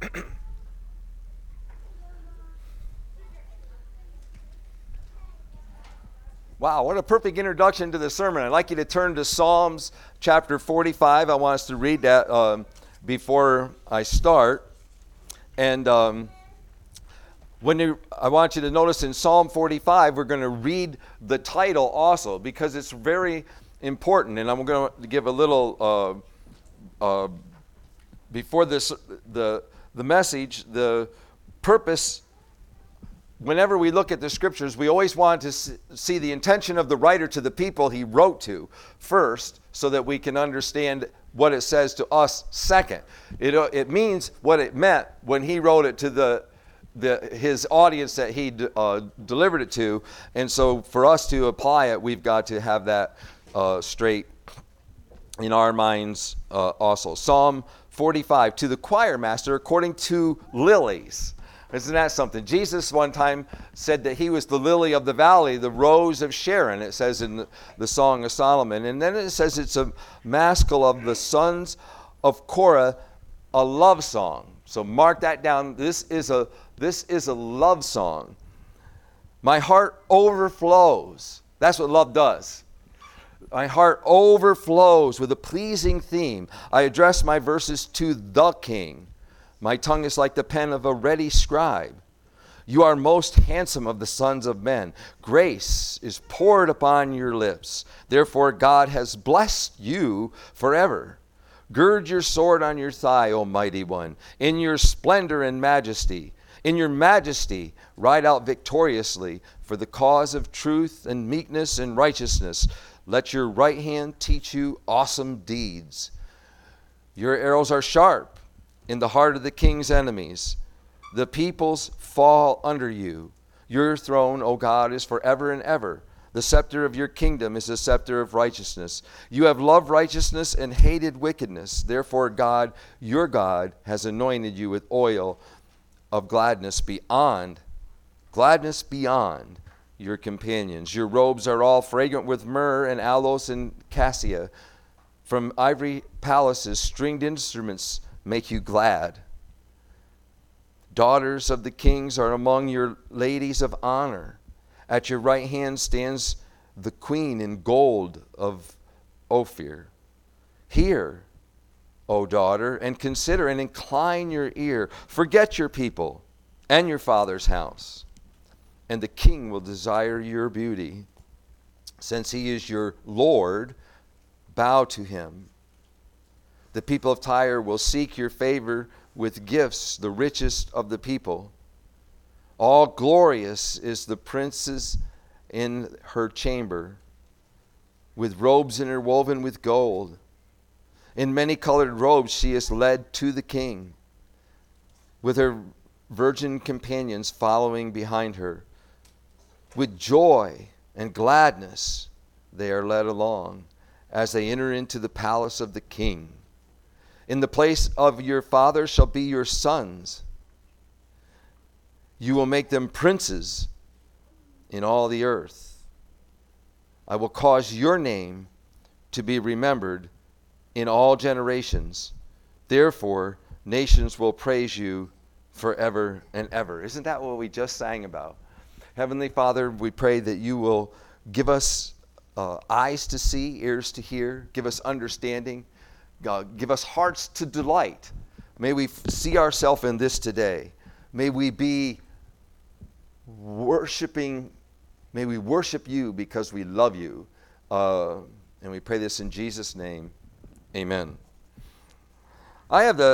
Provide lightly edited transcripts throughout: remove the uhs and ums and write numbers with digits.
Wow, what a perfect introduction to the sermon. I'd like you to turn to Psalms chapter 45. I want us to read that before I start. And I want you to notice in Psalm 45, we're going to read the title also because it's very important. And I'm going to give a little, before this, the message, the purpose. Whenever we look at the scriptures, we always want to see the intention of the writer to the people he wrote to first, so that we can understand what it says to us second. It means what it meant when he wrote it to his audience that he delivered it to. And so for us to apply it, we've got to have that straight in our minds also. Psalm 45, to the choir master according to lilies. Isn't that something? Jesus one time said that he was the lily of the valley, the rose of Sharon, it says in the Song of Solomon. And then it says it's a maskil of the sons of Korah, a love song. So mark that down. This is a love song. My heart overflows. That's what love does. My heart overflows with a pleasing theme. I address my verses to the King. My tongue is like the pen of a ready scribe. You are most handsome of the sons of men. Grace is poured upon your lips. Therefore God has blessed you forever. Gird your sword on your thigh, O mighty one, in your splendor and majesty. In your majesty ride out victoriously for the cause of truth and meekness and righteousness. Let your right hand teach you awesome deeds. Your arrows are sharp in the heart of the king's enemies. The peoples fall under you. Your throne, O God, is forever and ever. The scepter of your kingdom is the scepter of righteousness. You have loved righteousness and hated wickedness. Therefore God, your God, has anointed you with oil of gladness beyond your companions. Your robes are all fragrant with myrrh and aloes and cassia. From ivory palaces, stringed instruments make you glad. Daughters of the kings are among your ladies of honor. At your right hand stands the queen in gold of Ophir. Hear, O daughter, and consider and incline your ear. Forget your people and your father's house, and the king will desire your beauty. Since he is your Lord, bow to him. The people of Tyre will seek your favor with gifts, the richest of the people. All glorious is the princess in her chamber, with robes interwoven with gold. In many-colored robes she is led to the king, with her virgin companions following behind her. With joy and gladness they are led along as they enter into the palace of the king. In the place of your father shall be your sons. You will make them princes in all the earth. I will cause your name to be remembered in all generations. Therefore, nations will praise you forever and ever. Isn't that what we just sang about? Heavenly Father, we pray that you will give us eyes to see, ears to hear, give us understanding. God, give us hearts to delight. May we see ourselves in this today. May we be worshiping. May we worship you because we love you. And we pray this in Jesus' name. Amen. I have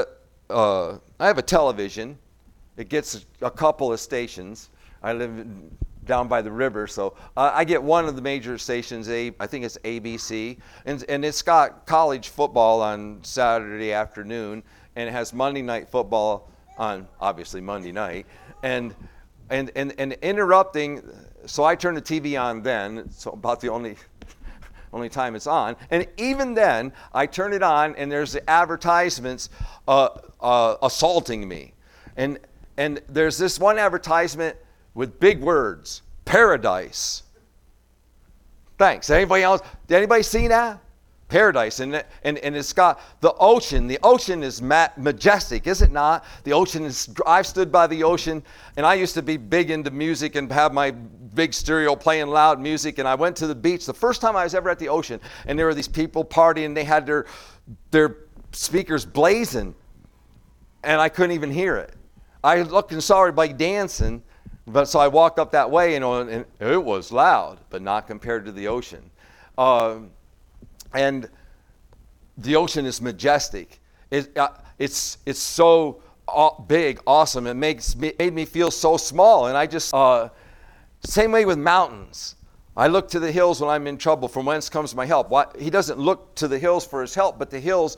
a television. It gets a couple of stations. I live down by the river, so I get one of the major stations, I think it's ABC, and it's got college football on Saturday afternoon, and it has Monday night football on, obviously, Monday night, and interrupting, so I turn the TV on then, so about the only time it's on, and even then, I turn it on, and there's the advertisements assaulting me, and there's this one advertisement with big words, paradise. Thanks. Anybody else? Did anybody see that? paradise, and it's got the ocean. The ocean is majestic, is it not? The ocean is, I've stood by the ocean, and I used to be big into music and have my big stereo playing loud music, and I went to the beach the first time I was ever at the ocean, and there were these people partying, they had their speakers blazing, and I couldn't even hear it. I looked and saw everybody dancing, but so I walked up that way, and it was loud, but not compared to the ocean. And the ocean is majestic. It's so big, awesome. It made me feel so small. And I just, same way with mountains. I look to the hills when I'm in trouble. From whence comes my help? He doesn't look to the hills for his help, but the hills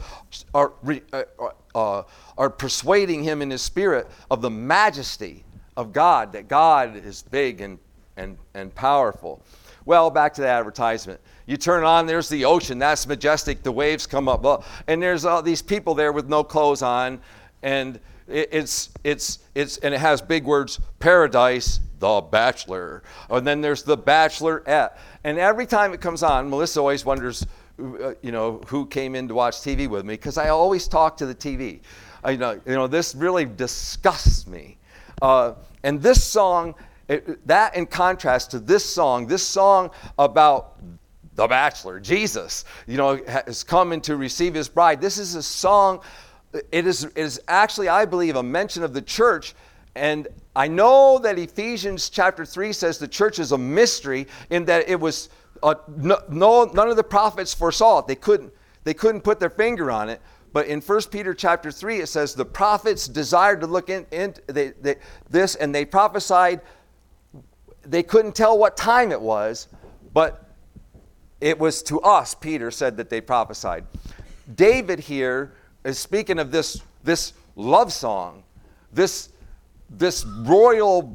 are persuading him in his spirit of the majesty of God, that God is big and powerful. Well, back to the advertisement. You turn on, there's the ocean. That's majestic. The waves come up. And there's all these people there with no clothes on. And and it has big words, paradise, The Bachelor. And then there's The Bachelorette. And every time it comes on, Melissa always wonders, who came in to watch TV with me, because I always talk to the TV. This really disgusts me. And this song, that in contrast to this song about the Bachelor, Jesus, has come in to receive his bride. This is a song, it is actually, I believe, a mention of the church. And I know that Ephesians chapter 3 says the church is a mystery, in that it was, none of the prophets foresaw it. They couldn't put their finger on it. But in 1 Peter chapter 3, it says the prophets desired to look into this, and they prophesied. They couldn't tell what time it was, but it was to us, Peter said, that they prophesied. David here is speaking of this love song, this royal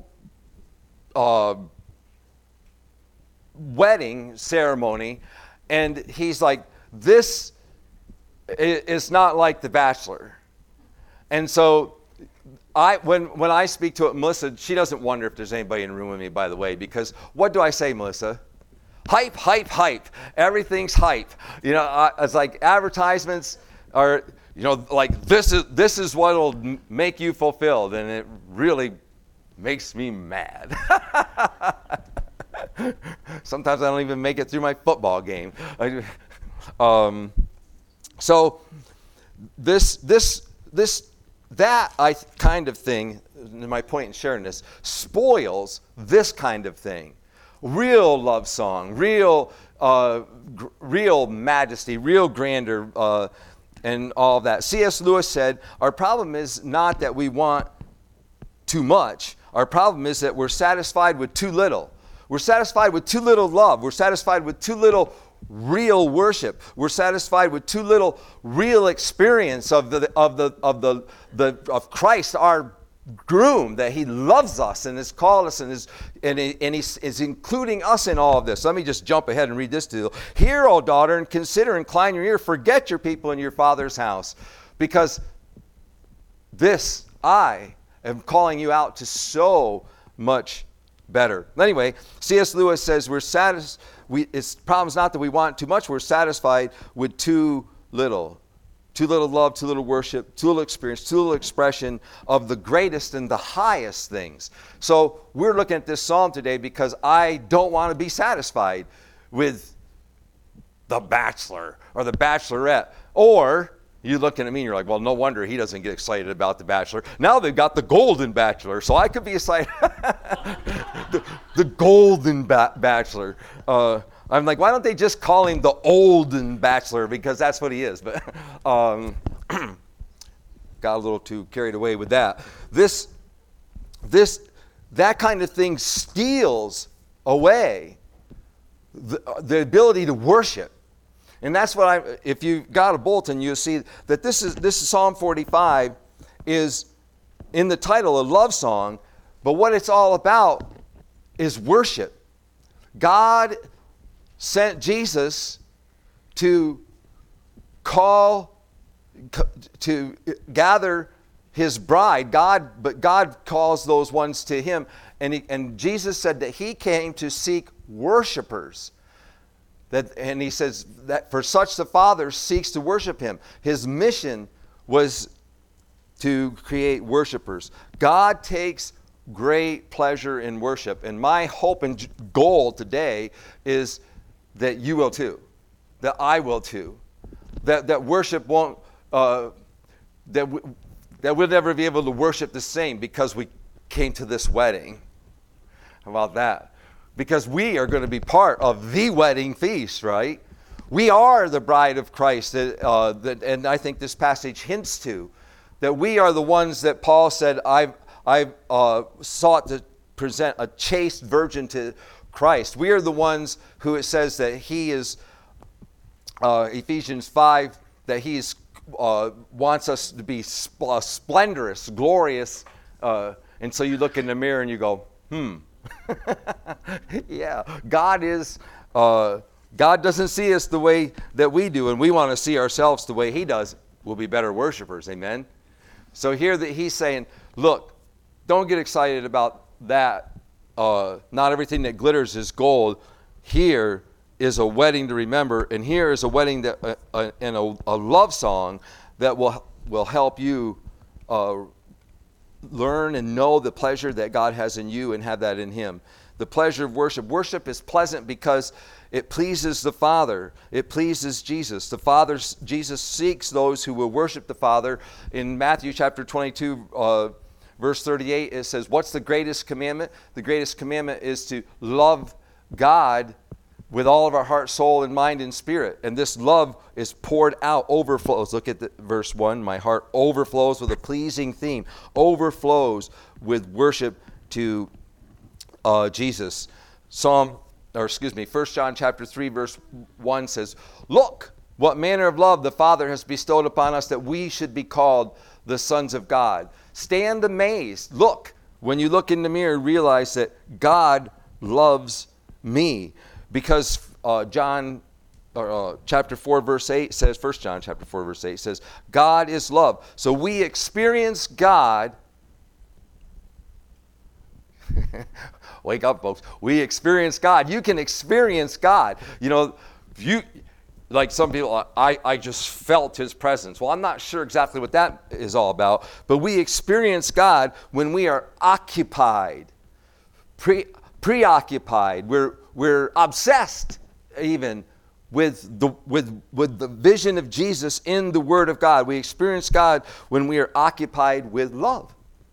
wedding ceremony, and he's like, this is not like The Bachelor. And so when I speak to it, Melissa, she doesn't wonder if there's anybody in the room with me, by the way, because what do I say, Melissa? Hype, hype, hype. Everything's hype. It's like advertisements are, like this is what'll make you fulfilled, and it really makes me mad. Sometimes I don't even make it through my football game. So that kind of thing, my point in sharing this, spoils this kind of thing. Real love song, real majesty, real grandeur, and all that. C.S. Lewis said, our problem is not that we want too much. Our problem is that we're satisfied with too little. We're satisfied with too little love. We're satisfied with too little real worship. We're satisfied with too little real experience of Christ, our groom, that he loves us and has called us and is including us in all of this. Let me just jump ahead and read this to you. Hear, O daughter, and consider, incline your ear, forget your people in your father's house, because this I am calling you out to so much better. Anyway, C.S. Lewis says it's problem's not that we want too much, we're satisfied with too little. Too little love, too little worship, too little experience, too little expression of the greatest and the highest things. So we're looking at this psalm today because I don't want to be satisfied with The Bachelor or The Bachelorette. Or you're looking at me and you're like, well, no wonder he doesn't get excited about The Bachelor. Now they've got The Golden Bachelor, so I could be excited. the Golden Bachelor. I'm like, why don't they just call him the Olden Bachelor, because that's what he is. But got a little too carried away with that. That kind of thing steals away the ability to worship. And that's what if you've got a bulletin, you'll see that this is Psalm 45 is in the title a love song, but what it's all about is worship. God sent Jesus to gather his bride. But God calls those ones to him, and Jesus said that he came to seek worshipers. And he says that for such the Father seeks to worship him. His mission was to create worshipers. God takes great pleasure in worship. And my hope and goal today is that you will too. That I will too. That worship won't, that we'll never be able to worship the same because we came to this wedding. How about that? Because we are going to be part of the wedding feast, right? We are the bride of Christ, and I think this passage hints to that we are the ones that Paul said, I've sought to present a chaste virgin to Christ. We are the ones who it says that he is, Ephesians 5, that he is, wants us to be splendorous, glorious, and so you look in the mirror and you go, yeah, God doesn't see us the way that we do, and we want to see ourselves the way he does. We'll be better worshipers, amen? So here that he's saying, look, don't get excited about that. Not everything that glitters is gold. Here is a wedding to remember, and here is a wedding that and a love song that will help you learn and know the pleasure that God has in you and have that in him. The pleasure of worship. Worship is pleasant because it pleases the Father. It pleases Jesus. Jesus seeks those who will worship the Father. In Matthew chapter 22, verse 38, it says, what's the greatest commandment? The greatest commandment is to love God with all of our heart, soul, and mind and spirit. And this love is poured out, overflows. Look at verse 1. My heart overflows with a pleasing theme. Overflows with worship to Jesus. 1 John chapter 3, verse 1 says, look, what manner of love the Father has bestowed upon us that we should be called the sons of God. Stand amazed. Look, when you look in the mirror, realize that God loves me. Because John chapter 4 verse 8 says, 1 John chapter 4 verse 8 says, God is love. So we experience God. Wake up, folks. We experience God. You can experience God. You know, like some people, I just felt his presence. Well, I'm not sure exactly what that is all about, but we experience God when we are occupied, preoccupied. We're obsessed even with the vision of Jesus in the Word of God. We experience God when we are occupied with love.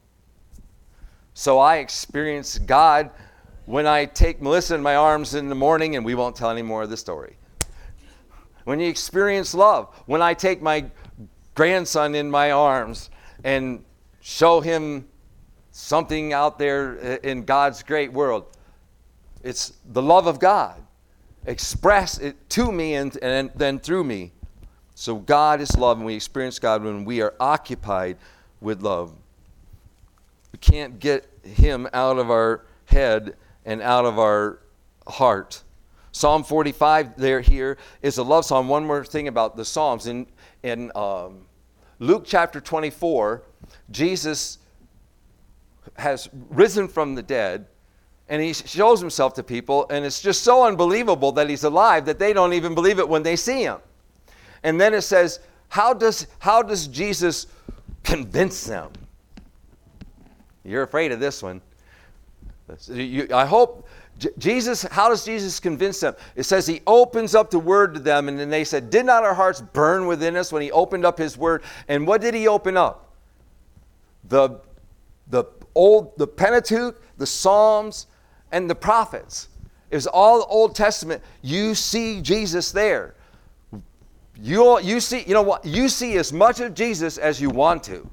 So I experience God when I take Melissa in my arms in the morning, and we won't tell any more of the story. When you experience love, when I take my grandson in my arms and show him something out there in God's great world, it's the love of God. Express it to me and then through me. So God is love, and we experience God when we are occupied with love. We can't get him out of our head and out of our heart. Psalm 45 here is a love song. One more thing about the Psalms. In Luke chapter 24, Jesus has risen from the dead, and he shows himself to people, and it's just so unbelievable that he's alive that they don't even believe it when they see him. And then it says, how does Jesus convince them? You're afraid of this one. I hope Jesus, how does Jesus convince them? It says he opens up the word to them, and then they said, did not our hearts burn within us when he opened up his word? And what did he open up? The Pentateuch, the Psalms, and the prophets. It was all the Old Testament. You see Jesus there. You see, you know what? You see as much of Jesus as you want to.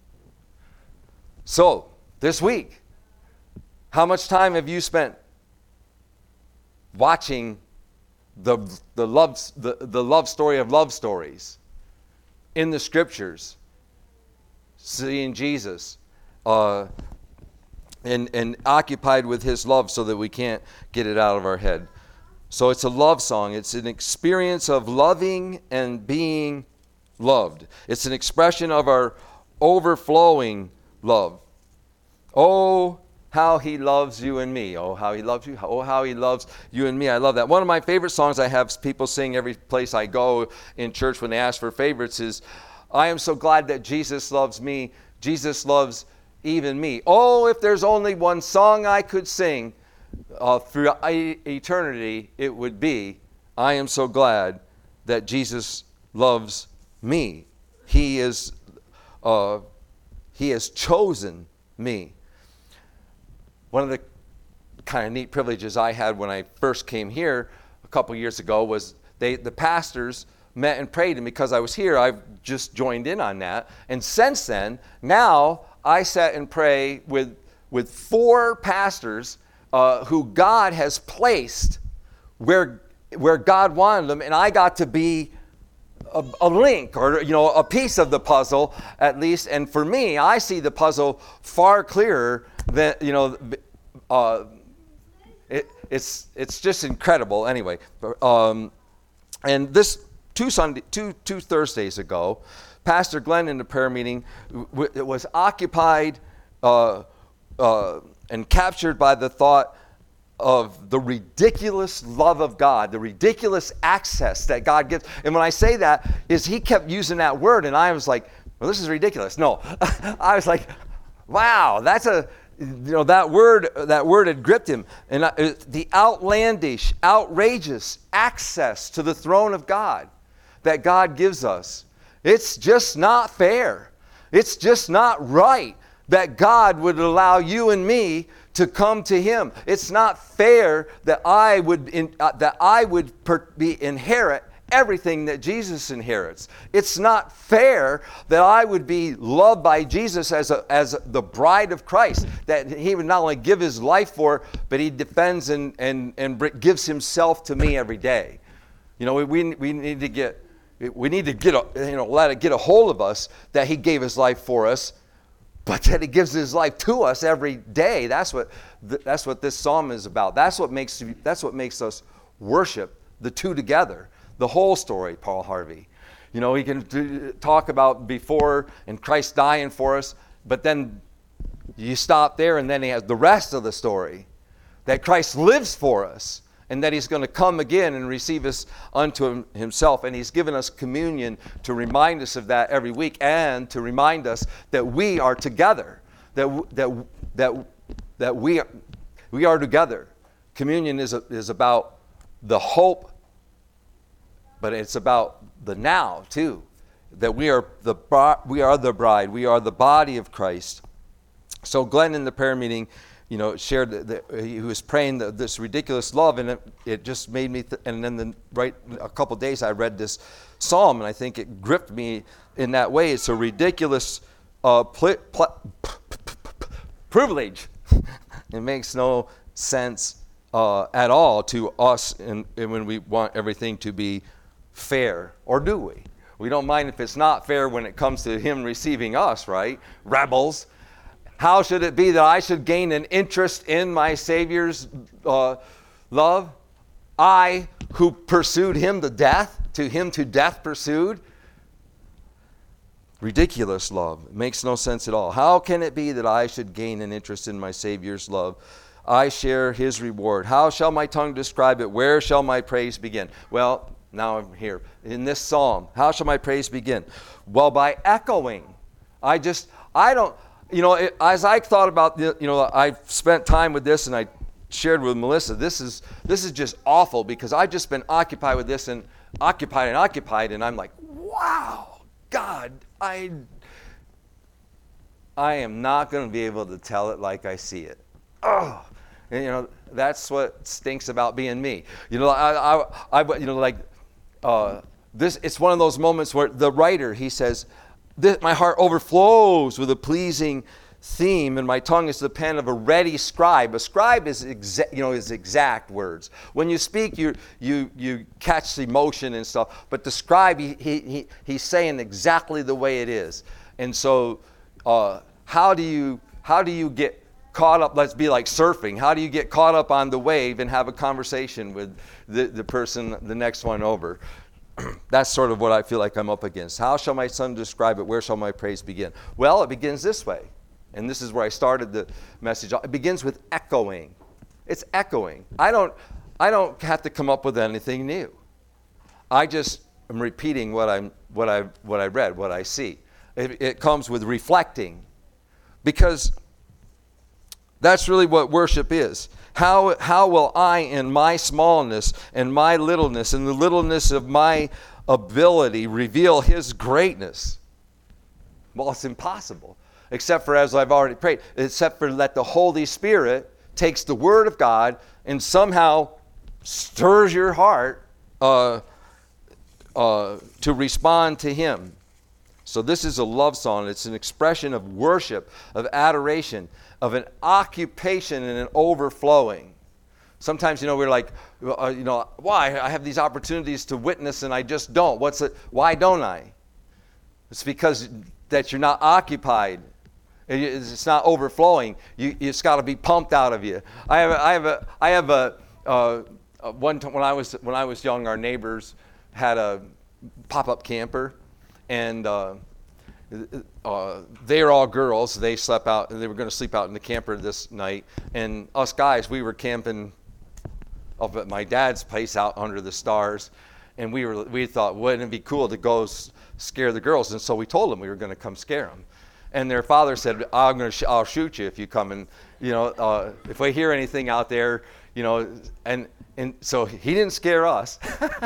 So, this week, how much time have you spent watching the love story of love stories in the Scriptures, seeing Jesus, and occupied with his love so that we can't get it out of our head? So it's a love song. It's an experience of loving and being loved. It's an expression of our overflowing love. Oh, how he loves you and me. Oh, how he loves you. Oh, how he loves you and me. I love that. One of my favorite songs I have people sing every place I go in church when they ask for favorites is, I am so glad that Jesus loves me. Jesus loves even me. Oh, if there's only one song I could sing through eternity, it would be, I am so glad that Jesus loves me. He has chosen me. One of the kind of neat privileges I had when I first came here a couple years ago was the pastors met and prayed, and because I was here, I've just joined in on that. And since then, now I sit and pray with 4 pastors who God has placed where God wanted them, and I got to be a link, or a piece of the puzzle at least. And for me, I see the puzzle far clearer than it's just incredible. Anyway, and this two Thursdays ago, Pastor Glenn in the prayer meeting was occupied and captured by the thought of the ridiculous love of God, the ridiculous access that God gives. And when I say that, is he kept using that word, and I was like, well, this is ridiculous. No, I was like, wow, that's that word had gripped him. And the outlandish, outrageous access to the throne of God that God gives us. It's just not fair. It's just not right that God would allow you and me to come to him. It's not fair that I would inherit everything that Jesus inherits. It's not fair that I would be loved by Jesus as the bride of Christ, that he would not only give his life for, but he defends and gives himself to me every day. We need to get let it get a hold of us that he gave his life for us, but that he gives his life to us every day. That's what this psalm is about. That's what makes us worship the two together. The whole story, Paul Harvey. We can talk about before and Christ dying for us, but then you stop there, and then he has the rest of the story, that Christ lives for us, and that he's going to come again and receive us unto himself. And he's given us communion to remind us of that every week, and to remind us that we are together, that we are together. Communion is about the hope, but it's about the now too, that we are the bride, we are the body of Christ. So Glenn in the prayer meeting, shared that he was praying this ridiculous love, and it just made me. And then a couple days I read this psalm, and I think it gripped me in that way. It's a ridiculous privilege. It makes no sense at all to us, and when we want everything to be fair, or do we? We don't mind if it's not fair when it comes to him receiving us, right? Rebels. How should it be that I should gain an interest in my Savior's love? I, who pursued him to death pursued. Ridiculous love. It makes no sense at all. How can it be that I should gain an interest in my Savior's love? I share his reward. How shall my tongue describe it? Where shall my praise begin? Well, now I'm here. In this psalm, how shall my praise begin? Well, by echoing. As I thought about, I've spent time with this, and I shared with Melissa, this is just awful, because I've just been occupied with this and occupied, and I'm like, wow, God, I am not going to be able to tell it like I see it. Oh, and, that's what stinks about being me. This, it's one of those moments where the writer, he says, my heart overflows with a pleasing theme, and my tongue is the pen of a ready scribe. A scribe is exact words. When you speak, you catch the emotion and stuff. But the scribe, he's saying exactly the way it is. And so, how do you get caught up? Let's be like surfing. How do you get caught up on the wave and have a conversation with the person, the next one over? That's sort of what I feel like I'm up against. How shall my son describe it? Where shall my praise begin? Well, it begins this way. And this is where I started the message. It begins with echoing. It's echoing. I don't have to come up with anything new. I just am repeating what I read, what I see. It comes with reflecting, because that's really what worship is. How will I, in my smallness and my littleness and the littleness of my ability, reveal His greatness? Well, it's impossible, except for, as I've already prayed, except for that the Holy Spirit takes the Word of God and somehow stirs your heart to respond to Him. So this is a love song. It's an expression of worship, of adoration, of an occupation and an overflowing. Sometimes, we're like, why? I have these opportunities to witness and I just don't. Why don't I? It's because that you're not occupied. It's not overflowing. It's got to be pumped out of you. I have a one time when I was young, our neighbors had a pop-up camper, and they're all girls. They slept out, and they were going to sleep out in the camper this night. And us guys, we were camping up at my dad's place out under the stars, and we thought, wouldn't it be cool to go scare the girls? And so we told them we were going to come scare them. And their father said, I'll shoot you if you come, and if we hear anything out there, and so he didn't scare us.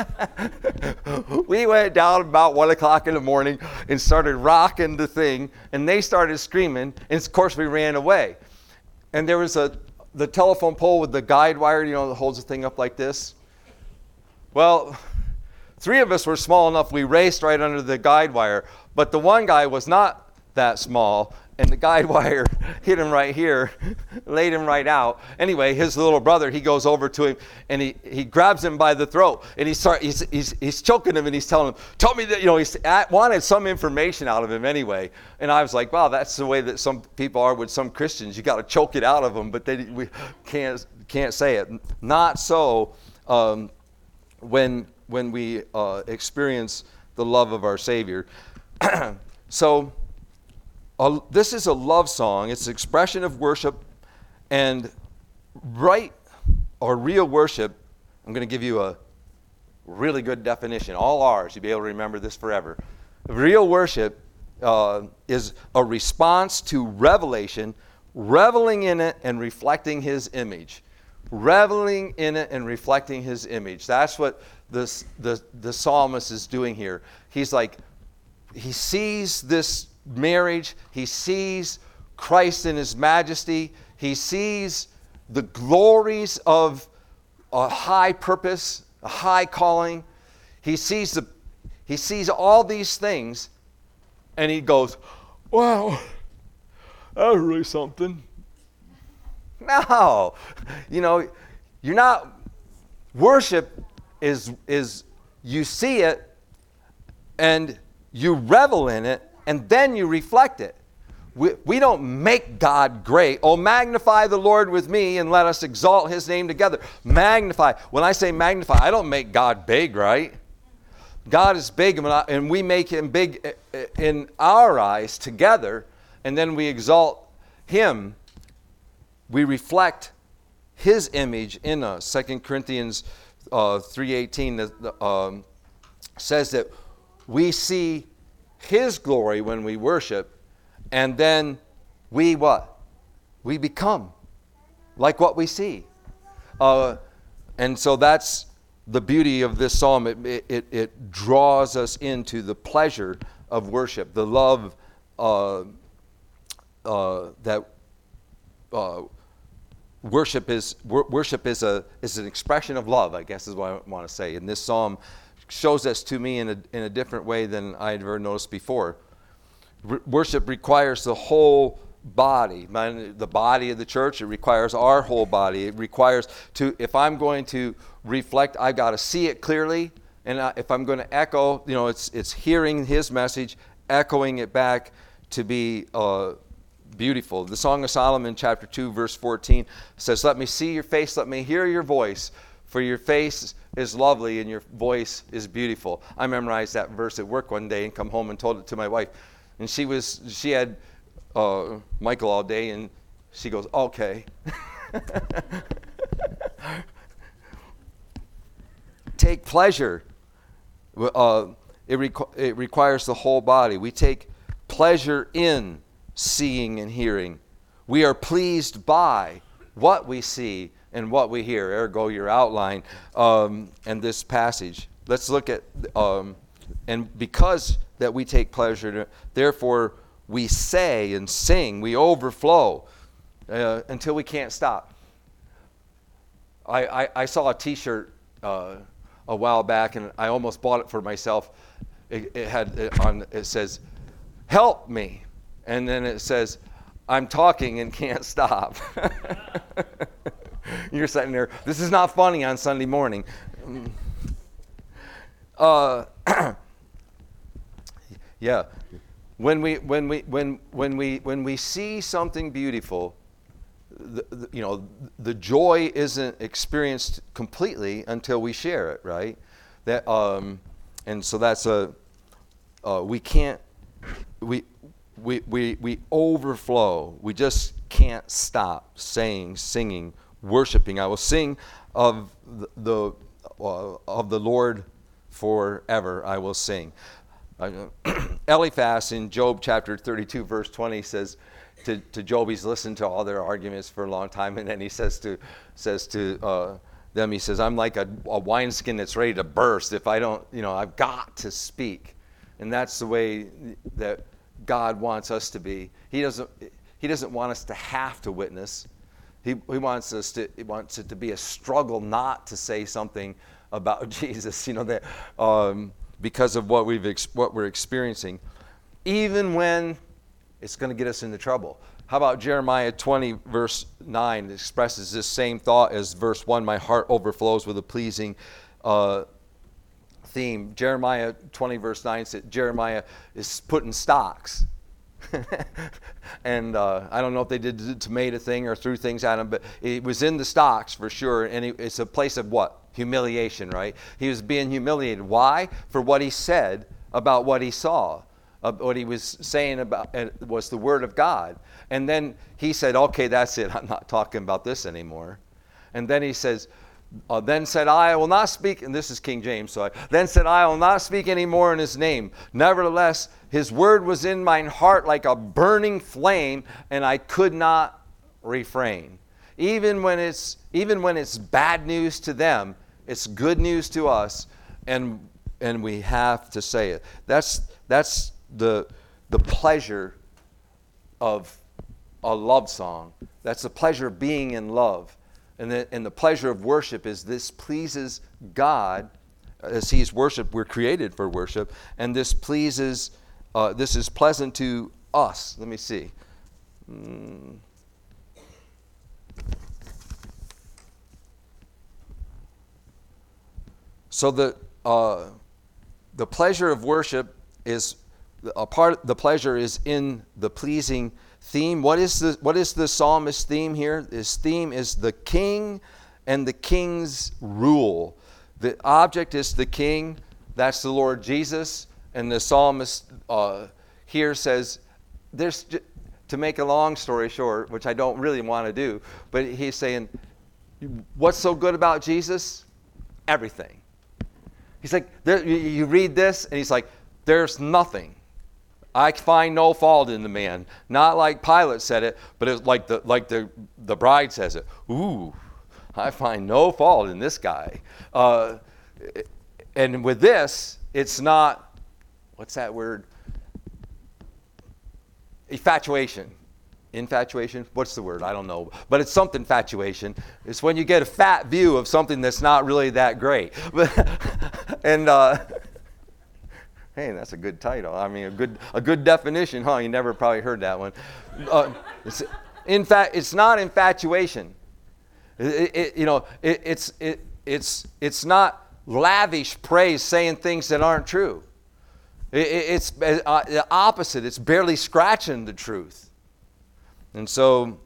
We went down about 1 o'clock in the morning and started rocking the thing, and they started screaming, and of course we ran away. And there was the telephone pole with the guide wire, that holds the thing up like this. Well, 3 of us were small enough, we raced right under the guide wire, but the one guy was not that small, and the guide wire hit him right here, laid him right out. Anyway, his little brother, he goes over to him, and he grabs him by the throat, and he's choking him, and he's telling him, tell me that, he wanted some information out of him anyway. And I was like, wow, that's the way that some people are with some Christians. You got to choke it out of them, but we can't say it. Not so when we experience the love of our Savior. So this is a love song. It's an expression of worship, and right or real worship, I'm going to give you a really good definition, all ours. You'll be able to remember this forever. Real worship is a response to revelation, reveling in it and reflecting His image. Reveling in it and reflecting His image. That's what the psalmist is doing here. He's like, he sees this marriage, he sees Christ in His majesty, he sees the glories of a high purpose, a high calling. He sees all these things, and he goes, wow, that was really something. No, you're not. Worship is you see it and you revel in it, and then you reflect it. We don't make God great. Oh, magnify the Lord with me and let us exalt His name together. Magnify. When I say magnify, I don't make God big, right? God is big, and we make Him big in our eyes together, and then we exalt Him. We reflect His image in us. 2 Corinthians 3:18 says that we see His glory when we worship, and then we what? We become like what we see. And so that's the beauty of this psalm. It draws us into the pleasure of worship, the love that worship is an expression of love, I guess is what I want to say. And this psalm shows this to me in a different way than I had ever noticed before. Worship requires the whole body, the body of the church. It requires our whole body. It requires if I'm going to reflect, I've got to see it clearly. And if I'm going to echo, it's hearing His message, echoing it back to be beautiful. The Song of Solomon, chapter 2, verse 14 says, let me see your face, let me hear your voice, for your face is lovely and your voice is beautiful. I memorized that verse at work one day and come home and told it to my wife. And she had Michael all day, and she goes, okay. Take pleasure. It requires the whole body. We take pleasure in seeing and hearing. We are pleased by what we see and what we hear. Ergo, your outline and this passage. Let's look at, and because that we take pleasure in it, therefore we say and sing, we overflow until we can't stop. I saw a T-shirt a while back, and I almost bought it for myself. It says, "Help me," and then it says, "I'm talking and can't stop." You're sitting there. This is not funny on Sunday morning. Yeah, when we see something beautiful, the joy isn't experienced completely until we share it, right? That and so that's we overflow. We just can't stop singing, worshiping. I will sing of the Lord forever. I will sing. Eliphaz in Job chapter 32 verse 20 says to Job, he's listened to all their arguments for a long time, and then he says to them, he says, I'm like a wineskin that's ready to burst. If I don't, I've got to speak. And that's the way that God wants us to be. He doesn't want us to have to witness. He wants it to be a struggle not to say something about Jesus, that because of what we're experiencing, even when it's going to get us into trouble. How about Jeremiah 20 verse 9? It expresses this same thought as verse 1. My heart overflows with a pleasing theme. Jeremiah 20 verse 9 says Jeremiah is putting stocks. And I don't know if they did the tomato thing or threw things at him, but it was in the stocks for sure. And it's a place of what? Humiliation, right? He was being humiliated. Why? For what he said about what he saw. What he was saying about was the word of God. And then he said, okay, that's it. I'm not talking about this anymore. And then he says, then said I will not speak, and this is King James, then said I will not speak anymore in his name. Nevertheless, his word was in mine heart like a burning flame, and I could not refrain. Even when it's bad news to them, it's good news to us, and we have to say it. That's the pleasure of a love song. That's the pleasure of being in love. And the pleasure of worship is this pleases God. As he's worship, we're created for worship. And this is pleasant to us. Let me see. So the pleasure of worship is a part. The pleasure is in the pleasing theme. What is the psalmist's theme here? His theme is the king and the king's rule. The object is the king. That's the Lord Jesus. And the psalmist here says, to make a long story short, which I don't really want to do, but he's saying, what's so good about Jesus? Everything. He's like, you read this, and he's like, there's nothing. I find no fault in the man. Not like Pilate said it, but it's like the bride says it. Ooh, I find no fault in this guy. And with this, it's not, what's that word? Infatuation. Infatuation? What's the word? I don't know. But it's something infatuation. It's when you get a fat view of something that's not really that great. And hey, that's a good title. I mean, a good definition, huh? You never probably heard that one. It's not infatuation. It's not lavish praise saying things that aren't true. It's the opposite. It's barely scratching the truth. And so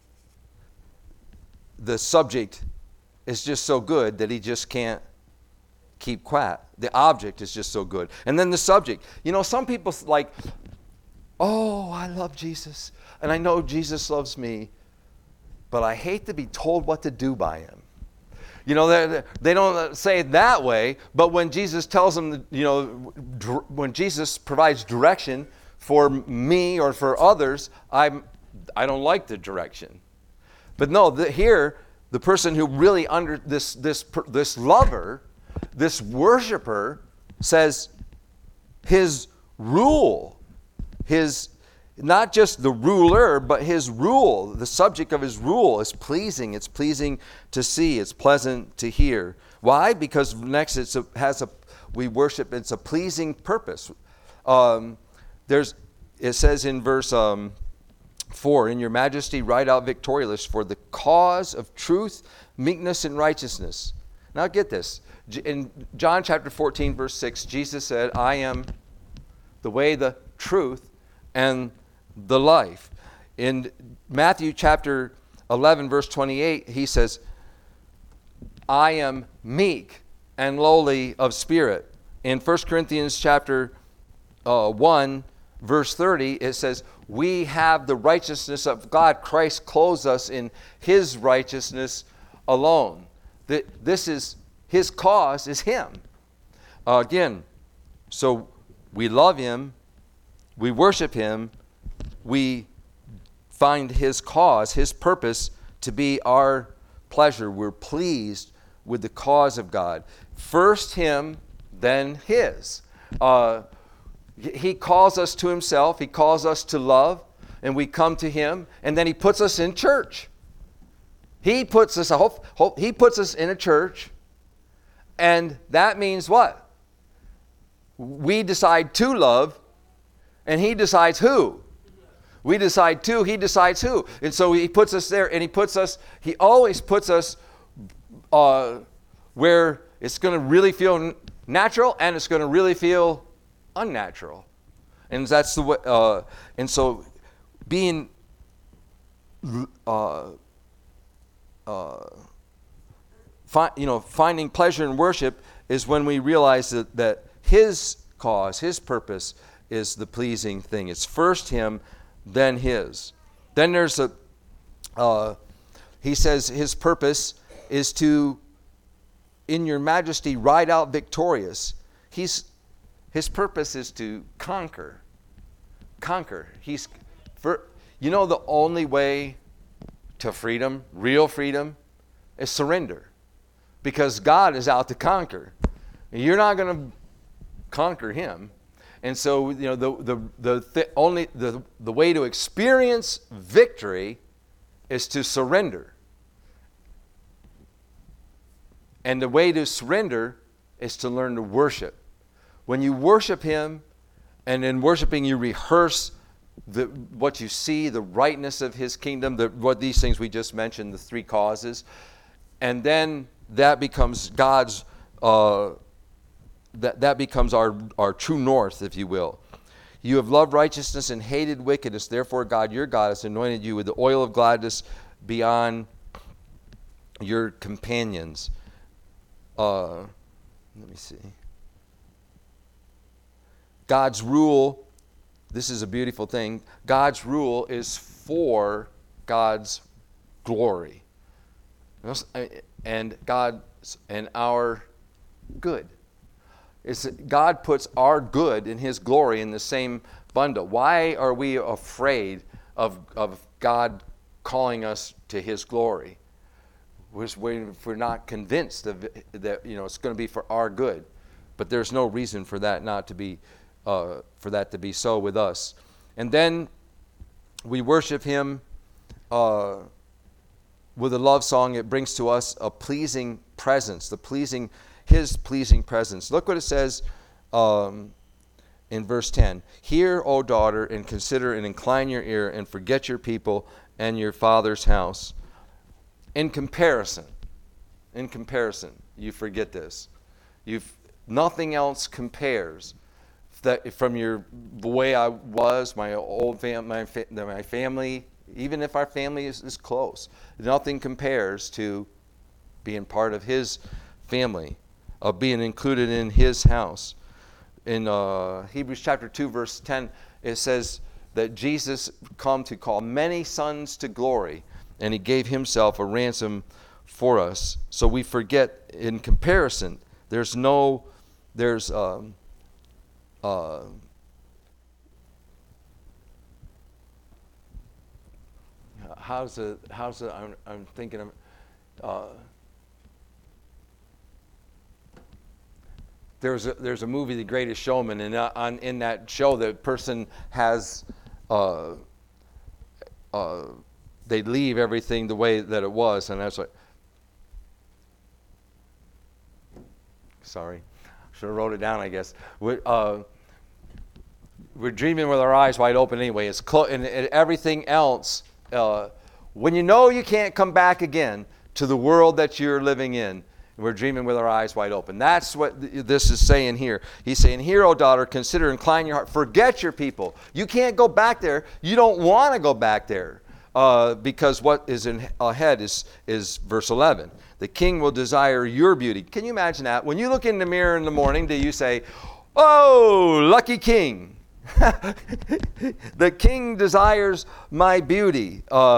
the subject is just so good that he just can't keep quiet. The object is just so good. And then the subject. You know, some people like, oh, I love Jesus, and I know Jesus loves me, but I hate to be told what to do by him. You know, they don't say it that way, but when Jesus tells them, you know, when Jesus provides direction for me or for others, I don't like the direction. But no, here, the person who really this lover, this worshiper, says his rule, not just the ruler, but his rule, the subject of his rule is pleasing. It's pleasing to see. It's pleasant to hear. Why? Because next we worship, it's a pleasing purpose. It says in verse 4, in your majesty ride out victorious for the cause of truth, meekness, and righteousness. Now get this. In John chapter 14, verse 6, Jesus said, I am the way, the truth, and the life. In Matthew chapter 11, verse 28, he says, I am meek and lowly of spirit. In 1 Corinthians chapter 1, verse 30, it says, we have the righteousness of God. Christ clothes us in his righteousness alone. This is his cause, is him. Again, so we love him, we worship him, we find his cause, his purpose to be our pleasure. We're pleased with the cause of God. First him, then his. He calls us to himself. He calls us to love, and we come to him, and then he puts us in church. He puts us in a church, and that means what? We decide to love, and he decides who. We decide to, he decides who. And so he puts us there, and he always puts us where it's going to really feel natural, and it's going to really feel unnatural. And that's the way, and so being finding pleasure in worship is when we realize that his cause, his purpose is the pleasing thing. It's first him, then his. Then there's he says his purpose is to, in your majesty, ride out victorious. His purpose is to conquer. The only way to freedom, real freedom, is surrender. Because God is out to conquer. You're not going to conquer him. And so, the way to experience victory is to surrender. And the way to surrender is to learn to worship. When you worship him, and in worshiping you rehearse what you see, the rightness of his kingdom, what these things we just mentioned, the three causes, and then that becomes God's, that becomes our true north, if you will. You have loved righteousness and hated wickedness. Therefore, God, your God, has anointed you with the oil of gladness beyond your companions. Let me see. God's rule, this is a beautiful thing. God's rule is for God's glory. And God's and our good. God puts our good and his glory in the same bundle. Why are we afraid of God calling us to his glory? We're not convinced that it's going to be for our good. But there's no reason for that not to be for that to be so with us. And then we worship him with a love song. It brings to us a pleasing presence, his pleasing presence. Look what it says in verse 10. Hear, O daughter, and consider and incline your ear and forget your people and your father's house. In comparison, you forget this. Nothing else compares. That from the way I was, my old my family, even if our family is close, nothing compares to being part of his family. of being included in his house. In Hebrews chapter 2, verse 10, it says that Jesus come to call many sons to glory, and he gave himself a ransom for us. So we forget, in comparison, I'm thinking of, there's a movie, The Greatest Showman, and in that show, the person has, they leave everything the way that it was, and that's what, sorry, should have wrote it down, I guess. We're dreaming with our eyes wide open anyway. It's and everything else, when you know you can't come back again to the world that you're living in, we're dreaming with our eyes wide open. That's what this is saying here. He's saying, "Hear, O daughter, consider, incline your heart. Forget your people." You can't go back there. You don't want to go back there. Because what is ahead is verse 11. The king will desire your beauty. Can you imagine that? When you look in the mirror in the morning, do you say, "Oh, lucky king"? The king desires my beauty.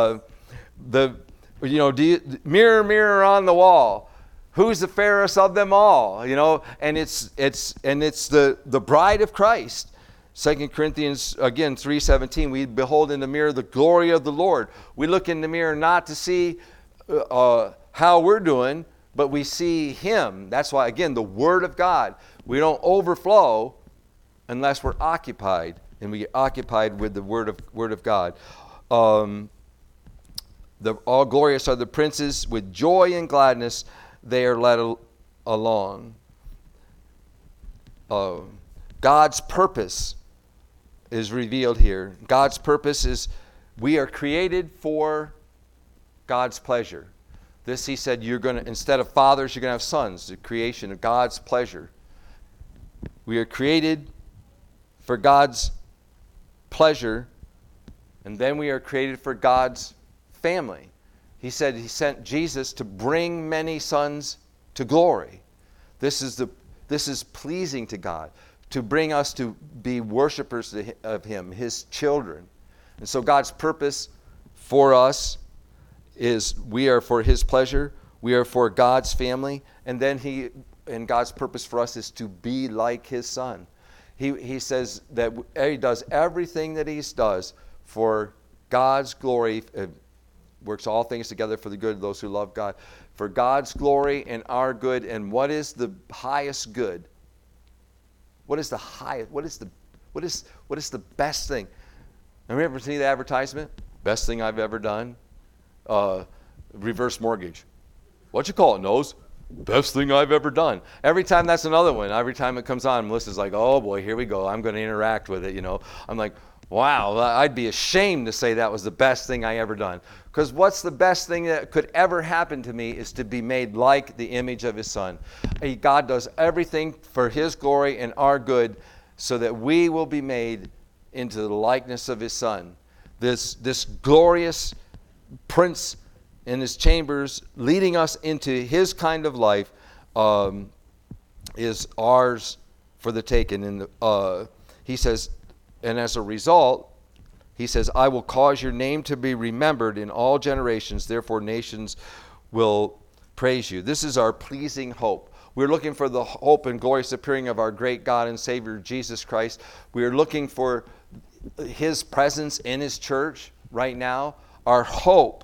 Mirror, mirror on the wall, who's the fairest of them all? And it's the bride of Christ. 2 Corinthians, again, 3:17, we behold in the mirror the glory of the Lord. We look in the mirror not to see how we're doing, but we see him. That's why, again, the Word of God. We don't overflow unless we're occupied, and we get occupied with the Word of God. All glorious are the princes, with joy and gladness they are led along. God's purpose is revealed here. God's purpose is we are created for God's pleasure. This, he said, instead of fathers, you're going to have sons, the creation of God's pleasure. We are created for God's pleasure, and then we are created for God's family. He said he sent Jesus to bring many sons to glory. This is pleasing to God, to bring us to be worshipers of him, his children. And so God's purpose for us is we are for his pleasure, we are for God's family, and then God's purpose for us is to be like his son. He says that he does everything that he does for God's glory. It works all things together for the good of those who love God. For God's glory and our good. And what is the highest good? What is the highest? What is the best thing? Have you ever seen the advertisement? Best thing I've ever done? Reverse mortgage. What you call it, Nose? Best thing I've ever done. Every time that's another one. Every time it comes on, Melissa's like, "Oh boy, here we go. I'm going to interact with it." I'm like, wow, I'd be ashamed to say that was the best thing I ever done. Because what's the best thing that could ever happen to me is to be made like the image of his son. God does everything for his glory and our good so that we will be made into the likeness of his son. This glorious prince in his chambers leading us into his kind of life is ours for the taking. And he says, and as a result, he says, "I will cause your name to be remembered in all generations. Therefore, nations will praise you." This is our pleasing hope. We're looking for the hope and glorious appearing of our great God and Savior, Jesus Christ. We are looking for his presence in his church right now. Our hope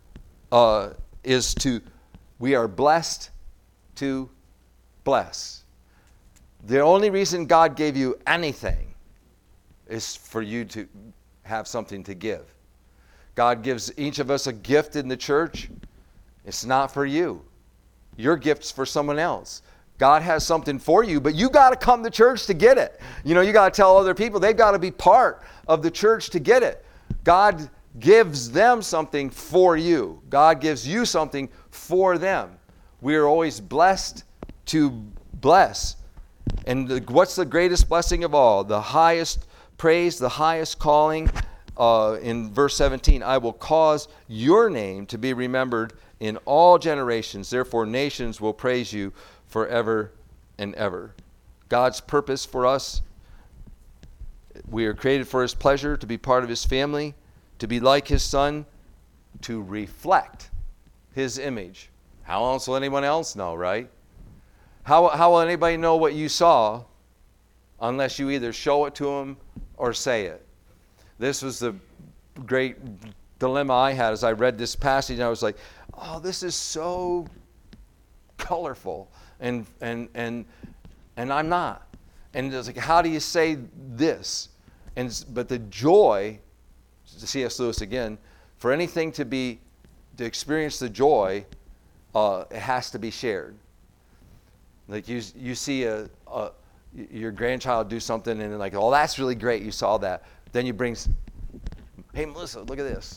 we are blessed to bless. The only reason God gave you anything is for you to have something to give. God gives each of us a gift in the church. It's not for you. Your gift's for someone else. God has something for you, but you got to come to church to get it. You got to tell other people they've got to be part of the church to get it. God gives them something for you. God gives you something for them. We are always blessed to bless. And what's the greatest blessing of all? The highest praise, the highest calling. In verse 17, "I will cause your name to be remembered in all generations. Therefore, nations will praise you forever and ever. God's purpose for us, we are created for his pleasure, to be part of his family, to be like his son, to reflect his image. How else will anyone else know, right? How will anybody know what you saw unless you either show it to them or say it? This was the great dilemma I had as I read this passage. I was like, oh, this is so colorful, and I'm not. And it's like, how do you say this? But the joy, to C.S. Lewis again, for anything to experience the joy, it has to be shared. Like you see your grandchild do something, and like, oh, that's really great, you saw that. Then you bring, hey, Melissa, look at this.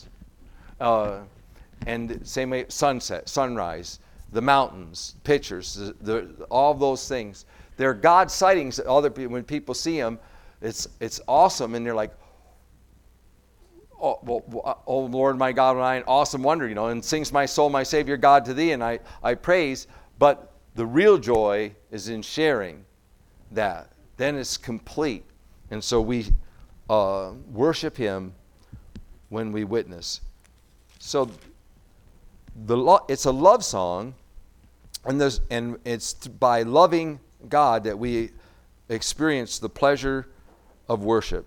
And same way, sunset, sunrise, the mountains, pictures, all of those things. They're God sightings that other people, when people see them, it's awesome, and they're like, oh Lord, my God, and I in awesome wonder, and sings my soul, my Savior God to thee, and I praise. But the real joy is in sharing that. Then it's complete. And so we worship him when we witness. So it's a love song, and it's by loving God that we experience the pleasure of worship.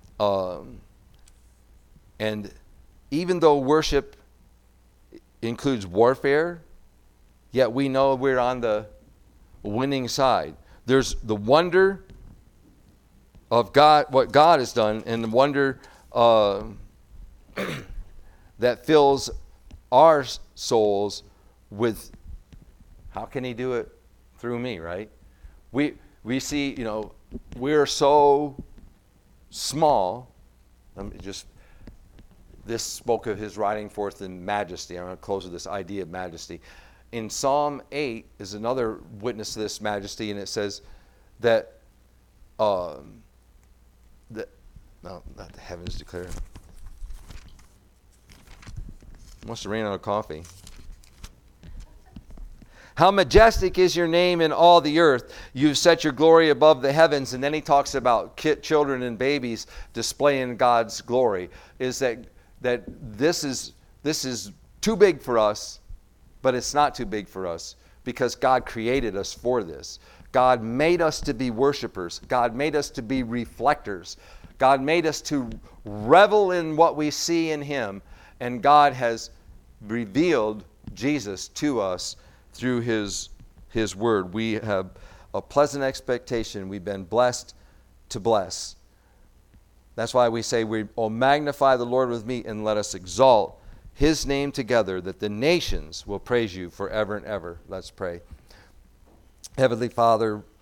And even though worship includes warfare, yet we know we're on the winning side. There's the wonder of God, what God has done, and the wonder that fills our souls with, how can he do it through me, right? We see, we're so small. This spoke of his riding forth in majesty. I'm going to close with this idea of majesty. In Psalm 8 is another witness to this majesty, and it says that, no, not the heavens declare. Must have ran out of coffee. How majestic is your name in all the earth. You've set your glory above the heavens. And then he talks about children and babies displaying God's glory. Is that this is too big for us, but it's not too big for us because God created us for this. God made us to be worshipers. God made us to be reflectors. God made us to revel in what we see in him. And God has revealed Jesus to us through his word. We have a pleasant expectation. We've been blessed to bless. That's why we say, magnify the Lord with me, and let us exalt his name together, that the nations will praise you forever and ever. Let's pray. Heavenly Father,